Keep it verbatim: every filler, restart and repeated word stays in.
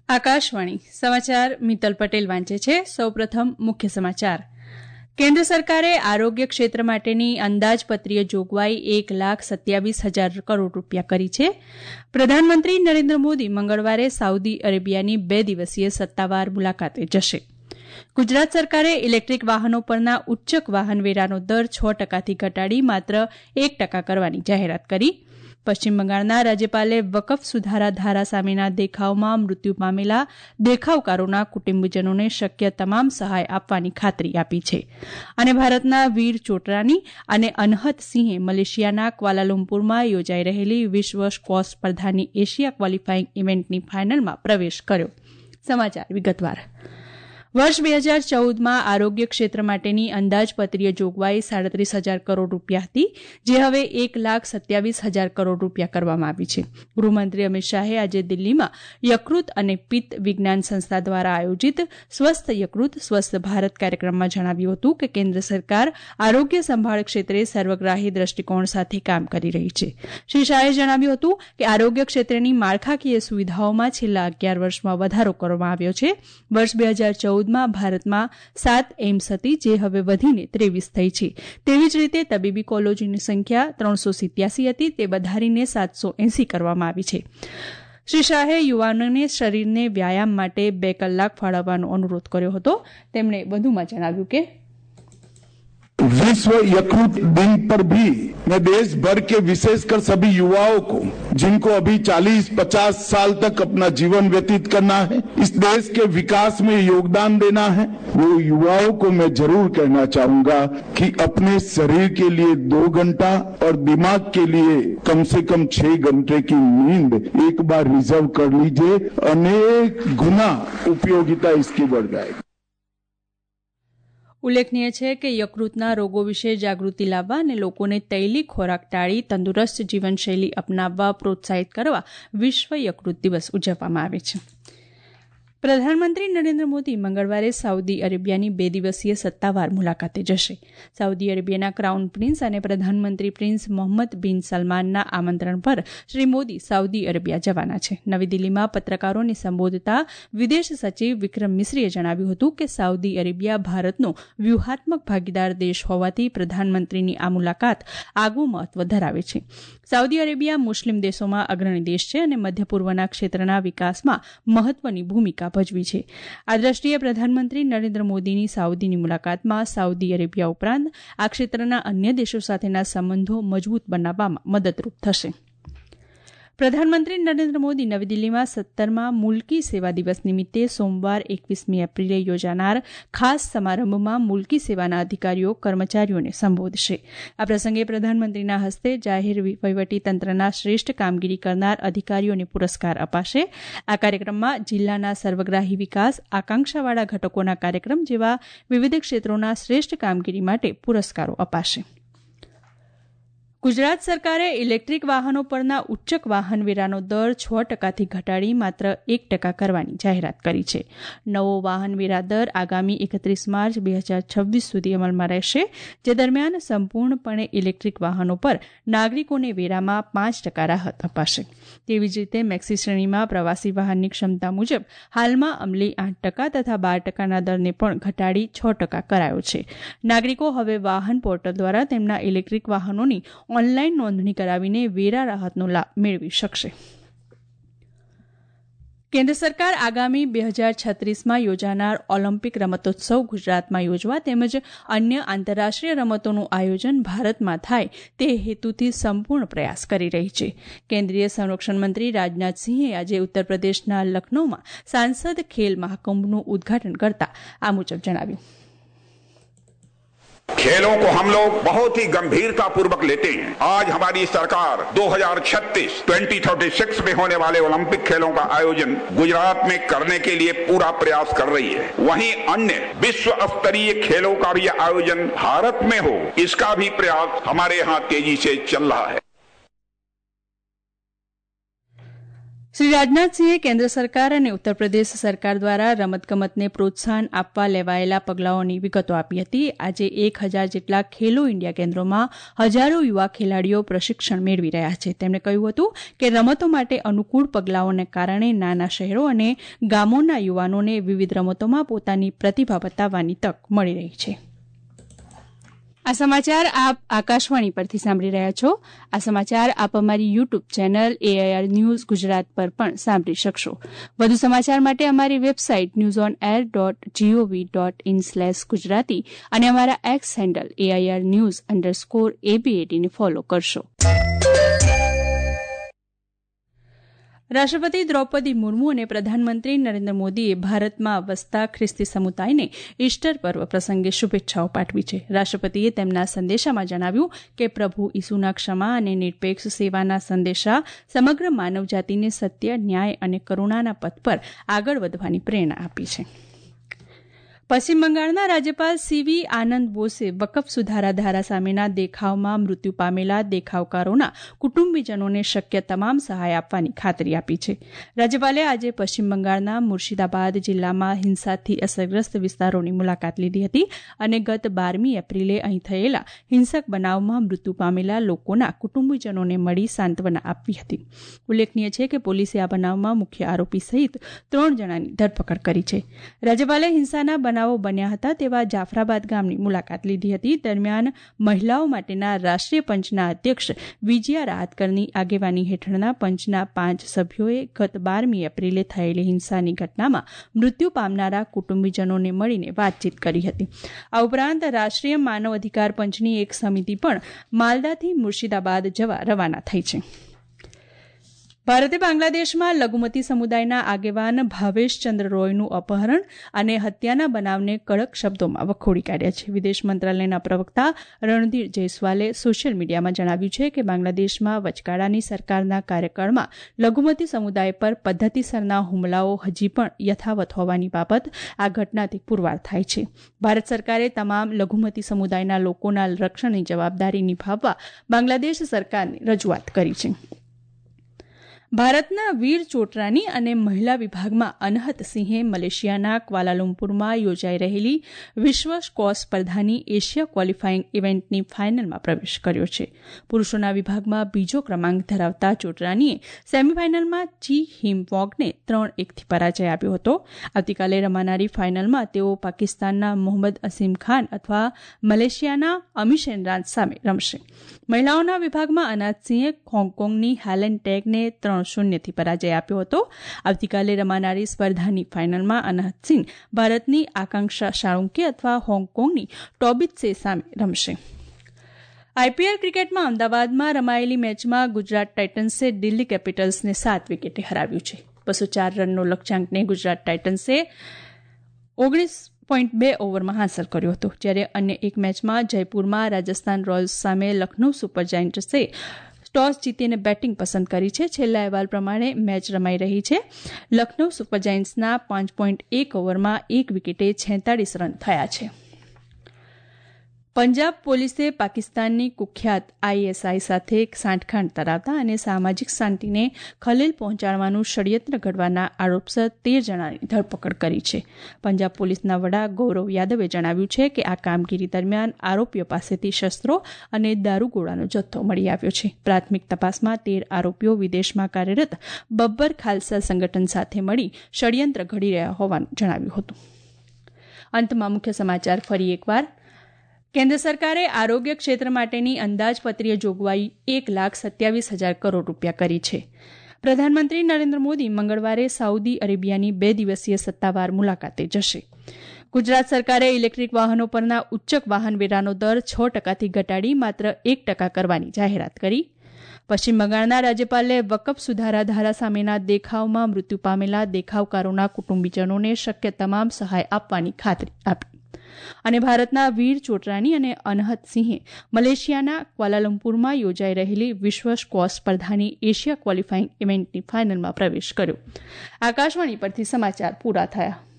આકાશવાણી સમાચાર મિત્તલ પટેલ વાંચે છે. સૌપ્રથમ મુખ્ય સમાચાર. કેન્દ્ર સરકારે આરોગ્ય ક્ષેત્ર માટેની અંદાજપત્રીય જોગવાઈ એક લાખ સત્યાવીસ હજાર કરોડ રૂપિયા કરી છે. પ્રધાનમંત્રી નરેન્દ્ર મોદી મંગળવારે સાઉદી અરેબિયાની બે દિવસીય સત્તાવાર મુલાકાતે જશે. ગુજરાત સરકારે ઇલેક્ટ્રિક વાહનો પરના ઉચ્ચક વાહનવેરાનો દર છ ટકાથી ઘટાડી માત્ર એક ટકા કરવાની જાહેરાત કરી. પશ્ચિમ બંગાળના રાજ્યપાલે વકફ સુધારા ધારા સામેના દેખાવમાં મૃત્યુ પામેલા દેખાવકારોના કુટુંબીજનોને શક્ય તમામ સહાય આપવાની ખાતરી આપી છે. અને ભારતના વીર ચોટરાની અને અનહત સિંહે મલેશિયાના ક્વાલાલુમ્પુરમાં યોજાઈ રહેલી વિશ્વ સ્ક્વોશ સ્પર્ધાની એશિયા ક્વોલિફાઇંગ ઇવેન્ટની ફાઇનલમાં પ્રવેશ કર્યો. સમાચાર વિગતવાર. વર્ષ બે હજાર ચૌદમાં આરોગ્ય ક્ષેત્ર માટેની અંદાજપત્રીય જોગવાઈ સાડત્રીસ હજાર કરોડ રૂપિયા હતી, જે હવે એક લાખ સત્યાવીસ હજાર કરોડ રૂપિયા કરવામાં આવી છે. ગૃહમંત્રી અમિત શાહે આજે દિલ્હીમાં યકૃત અને પિત્ત વિજ્ઞાન સંસ્થા દ્વારા આયોજિત સ્વસ્થ યકૃત સ્વસ્થ ભારત કાર્યક્રમમાં જણાવ્યું હતું કે કેન્દ્ર સરકાર આરોગ્ય સંભાળ ક્ષેત્રે સર્વગ્રાહી દ્રષ્ટિકોણ સાથે કામ કરી રહી છે. શ્રી શાહે જણાવ્યું હતું કે આરોગ્ય ક્ષેત્રની માળખાકીય સુવિધાઓમાં છેલ્લા અગિયાર વર્ષમાં વધારો કરવામાં આવ્યો છે. વર્ષ બે હજાર ચૌદ માં ભારતમાં સાત એઇમ્સ હતી, જે હવે વધીને ત્રેવીસ થઈ છે. તેવી જ રીતે તબીબી કોલેજોની સંખ્યા ત્રણસો સિત્યાસી હતી, તે વધારીને સાતસો એસી કરવામાં આવી છે. શ્રી શાહે યુવાનોને શરીરને વ્યાયામ માટે બે કલાક ફાળવવાનો અનુરોધ કર્યો હતો. તેમણે વધુમાં જણાવ્યું કે विश्व यकृत दिन पर भी मैं देश भर के विशेषकर सभी युवाओं को जिनको अभी चालीस पचास साल तक अपना जीवन व्यतीत करना है, इस देश के विकास में योगदान देना है, वो युवाओं को मैं जरूर कहना चाहूंगा कि अपने शरीर के लिए दो घंटा और दिमाग के लिए कम से कम छह घंटे की नींद एक बार रिजर्व कर लीजिए. अनेक गुना उपयोगिता इसकी बढ़ जाएगी. ઉલ્લેખનીય છે કે યકૃતના રોગો વિશે જાગૃતિ લાવવા અને લોકોને તૈલી ખોરાક ટાળી તંદુરસ્ત જીવનશૈલી અપનાવવા પ્રોત્સાહિત કરવા વિશ્વ યકૃત દિવસ ઉજવવામાં આવે છે. પ્રધાનમંત્રી નરેન્દ્ર મોદી મંગળવારે સાઉદી અરેબિયાની બે દિવસીય સત્તાવાર મુલાકાતે જશે. સાઉદી અરેબિયાના ક્રાઉન પ્રિન્સ અને પ્રધાનમંત્રી પ્રિન્સ મોહમ્મદ બિન સલમાનના આમંત્રણ પર શ્રી મોદી સાઉદી અરેબિયા જવાના છે. નવી દિલ્હીમાં પત્રકારોને સંબોધતા વિદેશ સચિવ વિક્રમ મિશ્રીએ જણાવ્યું હતું કે સાઉદી અરેબિયા ભારતનો વ્યૂહાત્મક ભાગીદાર દેશ હોવાથી પ્રધાનમંત્રીની આ મુલાકાત આગવું મહત્વ ધરાવે છે. સાઉદી અરેબિયા મુસ્લિમ દેશોમાં અગ્રણી દેશ છે અને મધ્ય પૂર્વના ક્ષેત્રના વિકાસમાં મહત્વની ભૂમિકા ભજવી છે. આ દ્રષ્ટિએ પ્રધાનમંત્રી નરેન્દ્ર મોદીની સાઉદીની મુલાકાતમાં સાઉદી અરેબિયા ઉપરાંત આ ક્ષેત્રના અન્ય દેશો સાથેના સંબંધો મજબૂત બનાવવામાં મદદરૂપ થશે. પ્રધાનમંત્રી નરેન્દ્ર મોદી નવી દિલ્હીમાં સત્તરમાં મુલ્કી સેવા દિવસ નિમિત્તે સોમવાર એકવીસમી એપ્રિલે યોજાનાર ખાસ સમારંભમાં મુલ્કી સેવાના અધિકારીઓ કર્મચારીઓને સંબોધશે. આ પ્રસંગે પ્રધાનમંત્રીના હસ્તે જાહેર વહીવટી તંત્રના શ્રેષ્ઠ કામગીરી કરનાર અધિકારીઓને પુરસ્કાર અપાશે. આ કાર્યક્રમમાં જિલ્લાના સર્વગ્રાહી વિકાસ, આકાંક્ષાવાળા ઘટકોના કાર્યક્રમ જેવા વિવિધ ક્ષેત્રોના શ્રેષ્ઠ કામગીરી માટે પુરસ્કારો અપાશે. ગુજરાત સરકારે ઇલેક્ટ્રિક વાહનો પરના ઉચ્ચક વાહનવેરાનો દર છ ટકાથી ઘટાડી માત્ર એક ટકા કરવાની જાહેરાત કરી છે. નવો વાહનવેરા દર આગામી એકત્રીસ માર્ચ બે હજાર છવ્વીસ સુધી અમલમાં રહેશે, જે દરમિયાન સંપૂર્ણપણે ઇલેક્ટ્રિક વાહનો પર નાગરિકોને વેરામાં પાંચ ટકા રાહત અપાશે. તેવી જ રીતે મેક્સી શ્રેણીમાં પ્રવાસી વાહનની ક્ષમતા મુજબ હાલમાં અમલી આઠ ટકા તથા બાર ટકાના દરને પણ ઘટાડી છ ટકા કરાયો છે. નાગરિકો હવે વાહન પોર્ટલ દ્વારા તેમના ઇલેક્ટ્રિક વાહનોની ઓનલાઈન નોંધણી કરાવીને વેરા રાહતનો લાભ મેળવી શકશે. કેન્દ્ર સરકાર આગામી બે હજાર છત્રીસમાં યોજાનાર ઓલિમ્પિક રમતોત્સવ ગુજરાતમાં યોજવા તેમજ અન્ય આંતરરાષ્ટ્રીય રમતોનું આયોજન ભારતમાં થાય તે હેતુથી સંપૂર્ણ પ્રયાસ કરી રહી છે. કેન્દ્રીય સંરક્ષણ મંત્રી રાજનાથસિંહે આજે ઉત્તર પ્રદેશના લખનૌમાં સાંસદ ખેલ મહાકુંભનું ઉદઘાટન કરતા આ મુજબ જણાવ્યું. खेलों को हम लोग बहुत ही गंभीरता पूर्वक लेते हैं. आज हमारी सरकार दो हज़ार छत्तीस ट्वेंटी थर्टी सिक्स में होने वाले ओलंपिक खेलों का आयोजन गुजरात में करने के लिए पूरा प्रयास कर रही है. वहीं अन्य विश्व स्तरीय खेलों का भी आयोजन भारत में हो, इसका भी प्रयास हमारे यहाँ तेजी से चल रहा है. શ્રી રાજનાથસિંહે કેન્દ્ર સરકાર અને ઉત્તર પ્રદેશ સરકાર દ્વારા રમતગમતને પ્રોત્સાહન આપવા લેવાયેલા પગલાઓની વિગતો આપી હતી. આજે એક હજાર જેટલા ખેલો ઇન્ડિયા કેન્દ્રોમાં હજારો યુવા ખેલાડીઓ પ્રશિક્ષણ મેળવી રહ્યા છે. તેમણે કહ્યું હતું કે રમતો માટે અનુકૂળ પગલાઓને કારણે નાના શહેરો અને ગામોના યુવાનોને વિવિધ રમતોમાં પોતાની પ્રતિભા બતાવવાની તક મળી રહી છે. આ સમાચાર આપ આકાશવાણી પરથી સાંભળી રહ્યા છો. આ સમાચાર આપ અમારી YouTube channel AIR news Gujarat પર પણ સાંભળી શકશો. વધુ સમાચાર માટે અમારી website news on air dot gov dot in slash Gujarati અને અમારા X handle AIR news underscore એબીએટીને ફોલો કરશો. રાષ્ટ્રપતિ દ્રૌપદી મુર્મુ અને પ્રધાનમંત્રી નરેન્દ્ર મોદીએ ભારતમાં વસતા ખ્રિસ્તી સમુદાયને ઇસ્ટર પર્વ પ્રસંગે શુભેચ્છાઓ પાઠવી છે. રાષ્ટ્રપતિએ તેમના સંદેશામાં જણાવ્યું કે પ્રભુ ઈસુના ક્ષમા અને નિરપેક્ષ સેવાના સંદેશા સમગ્ર માનવજાતિને સત્ય, ન્યાય અને કરુણાના પથ પર આગળ વધવાની પ્રેરણા આપી છે. પશ્ચિમ બંગાળના રાજ્યપાલ સીવી આનંદ બોસે વકફ સુધારા ધારા સામેના દેખાવમાં મૃત્યુ પામેલા દેખાવકારોના કુટુંબીજનોને શક્ય તમામ સહાય આપવાની ખાતરી આપી છે. રાજ્યપાલે આજે પશ્ચિમ બંગાળના મુર્શિદાબાદ જિલ્લામાં હિંસાથી અસરગ્રસ્ત વિસ્તારોની મુલાકાત લીધી હતી અને ગત બારમી એપ્રિલે અહીં થયેલા હિંસક બનાવમાં મૃત્યુ પામેલા લોકોના કુટુંબીજનોને મળી સાંત્વના આપી હતી. ઉલ્લેખનીય છે કે પોલીસે આ બનાવમાં મુખ્ય આરોપી સહિત ત્રણ જણાની ધરપકડ કરી છે. રાજ્યપાલે હિંસાના બનાવો બન્યા હતા તેવા જાફરાબાદ ગામની મુલાકાત લીધી હતી. દરમિયાન મહિલાઓ માટેના રાષ્ટ્રીય પંચના અધ્યક્ષ વિજયા રાહતકરની આગેવાની હેઠળના પંચના પાંચ સભ્યોએ ગત બારમી એપ્રિલે થયેલી હિંસાની ઘટનામાં મૃત્યુ પામનારા કુટુંબીજનોને મળીને વાતચીત કરી હતી. આ ઉપરાંત રાષ્ટ્રીય માનવ અધિકાર પંચની એક સમિતિ પણ માલદાથી મુર્શિદાબાદ જવા રવાના થઈ છે. ભારતે બાંગ્લાદેશમાં લઘુમતી સમુદાયના આગેવાન ભાવેશચંદ્ર રોયનું અપહરણ અને હત્યાના બનાવને કડક શબ્દોમાં વખોડી કાઢ્યા છે. વિદેશ મંત્રાલયના પ્રવક્તા રણધીર જયસ્વાલે સોશિયલ મીડિયામાં જણાવ્યું છે કે બાંગ્લાદેશમાં વચગાળાની સરકારના કાર્યકાળમાં લઘુમતી સમુદાય પર પદ્ધતિસરના હુમલાઓ હજી પણ યથાવત હોવાની બાબત આ ઘટનાથી પુરવાર થાય છે. ભારત સરકારે તમામ લઘુમતી સમુદાયના લોકોના રક્ષણની જવાબદારી નિભાવવા બાંગ્લાદેશ સરકારને રજૂઆત કરી છે. ભારતના વીર ચોટરાની અને મહિલા વિભાગમાં અનહત સિંહે મલેશિયાના ક્વાલાલુમ્પુરમાં યોજાઈ રહેલી વિશ્વ સ્ક્વોશ સ્પર્ધાની એશિયા ક્વોલિફાઇંગ ઇવેન્ટની ફાઇનલમાં પ્રવેશ કર્યો છે. પુરૂષોના વિભાગમાં બીજો ક્રમાંક ધરાવતા ચોટરાનીએ સેમીફાઇનલમાં ચી હિમ વોગને ત્રણ એકથી પરાજય આપ્યો હતો. આવતીકાલે રમાનારી ફાઇનલમાં તેઓ પાકિસ્તાનના મોહમ્મદ અસીમ ખાન અથવા મલેશિયાના અમીશેન રાજ સામે રમશે. મહિલાઓના વિભાગમાં અનાજસિંહે હોંગકોંગની હેલેન ટેગને ત્રણ શૂન્યથી પરાજય આપ્યો હતો. આવતીકાલે રમાનારી સ્પર્ધાની ફાઇનલમાં અનાજસિંહ ભારતની આકાંક્ષા શાળુંકે અથવા હોંગકોંગની ટોબિત્સે સામે રમશે. આઈપીએલ ક્રિકેટમાં અમદાવાદમાં રમાયેલી મેચમાં ગુજરાત ટાઇટન્સે દિલ્હી કેપિટલ્સને સાત વિકેટે હરાવ્યું છે. બસો ચાર રનનો લક્ષ્યાંકને ગુજરાત ટાઇટન્સે ઓગણીસ પોઈન્ટ બે ઓવરમાં હાંસલ કર્યો હતો. જ્યારે અન્ય એક મેચમાં જયપુરમાં રાજસ્થાન રોયલ્સ સામે લખનૌ સુપર જાયન્ટ્સે ટોસ જીતીને બેટિંગ પસંદ કરી છે. છેલ્લા અહેવાલ પ્રમાણે મેચ રમાઈ રહી છે. લખનૌ સુપર જાયન્ટ્સના પાંચ પોઈન્ટ એક ઓવરમાં એક વિકેટે છેતાળીસ રન થયા છે. પંજાબ પોલીસે પાકિસ્તાનની કુખ્યાત આઈએસઆઈ સાથે સાંઠગાંઠ ધરાવતા અને સામાજિક શાંતિને ખલેલ પહોંચાડવાનું ષડયંત્ર ઘડવાના આરોપસર તેર જણાની ધરપકડ કરી છે. પંજાબ પોલીસના વડા ગૌરવ યાદવે જણાવ્યું છે કે આ કામગીરી દરમિયાન આરોપીઓ પાસેથી શસ્ત્રો અને દારૂગોળાનો જથ્થો મળી આવ્યો છે. પ્રાથમિક તપાસમાં તેર આરોપીઓ વિદેશમાં કાર્યરત બબ્બર ખાલસા સંગઠન સાથે મળી ષડયંત્ર ઘડી રહ્યા હોવાનું જણાવ્યું હતું. અંતમાં મુખ્ય સમાચાર ફરી એકવાર. કેન્દ્ર સરકારે આરોગ્ય ક્ષેત્ર માટેની અંદાજપત્રીય જોગવાઈ એક લાખ સત્યાવીસ હજાર કરોડ રૂપિયા કરી છે. પ્રધાનમંત્રી નરેન્દ્ર મોદી મંગળવારે સાઉદી અરેબિયાની બે દિવસીય સત્તાવાર મુલાકાતે જશે. ગુજરાત સરકારે ઇલેક્ટ્રિક વાહનો પરના ઉચ્ચક વાહન વેરાનો દર છ ટકાથી ઘટાડી માત્ર એક ટકા કરવાની જાહેરાત કરી. પશ્ચિમ બંગાળના રાજ્યપાલે વકફ સુધારા ધારા સામેના દેખાવમાં મૃત્યુ પામેલા દેખાવકારોના કુટુંબીજનોને શક્ય તમામ સહાય આપવાની ખાતરી આપી. અને ભારતના વીર ચોટરાની અને અનહત સિંહે મલેશિયાના ક્વાલાલુમ્પુરમાં યોજાઈ રહેલી વિશ્વ સ્ક્વોશ સ્પર્ધાની એશિયા ક્વોલિફાઇંગ ઇવેન્ટની ફાઇનલમાં પ્રવેશ કર્યો. આકાશવાણી પરથી સમાચાર પૂરા થયા.